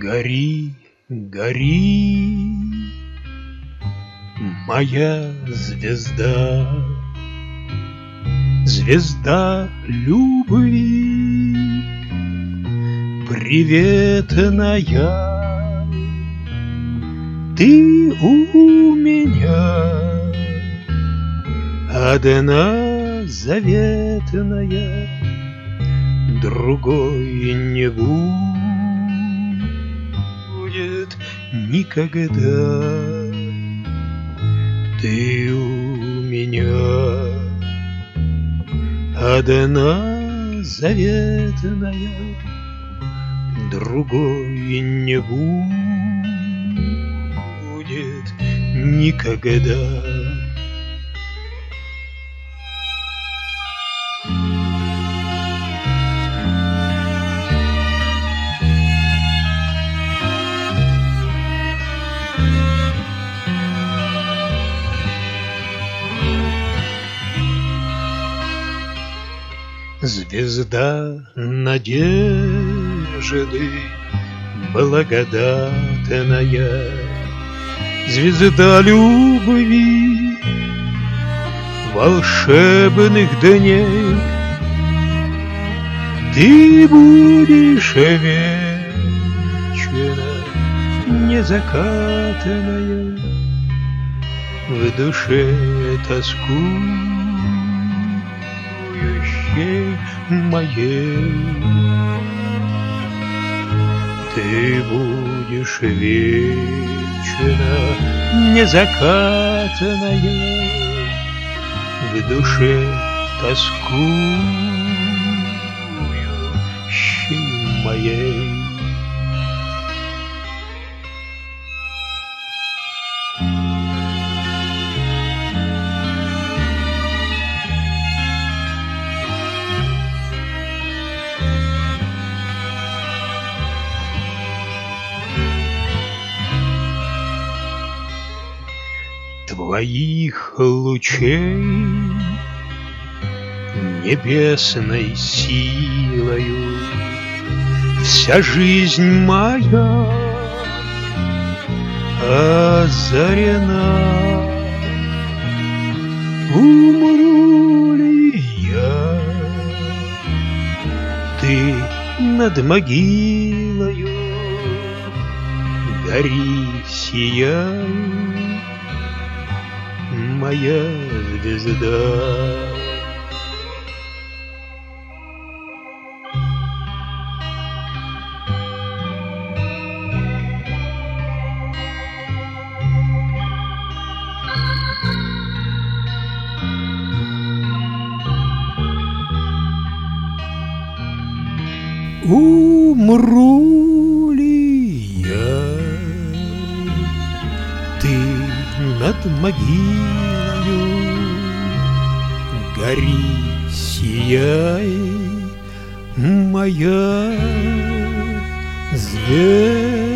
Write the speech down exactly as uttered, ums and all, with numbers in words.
Гори, гори, моя звезда, звезда любви, приветная. Ты у меня одна заветная, другой не будет никогда. Ты у меня одна заветная, другой не будет никогда. Звезда надежды благодатная, звезда любви волшебных дней. Ты будешь вечно незакатанная, в душе тоскующей моей. Ты будешь вечно незакатанная, в душе тоскующей моей. Твоих лучей небесной силою вся жизнь моя озарена. Умру ли я, ты над могилою гори, сияй, моя звезда. Умру ли я, ты над могилою гори, сияй, моя звезда.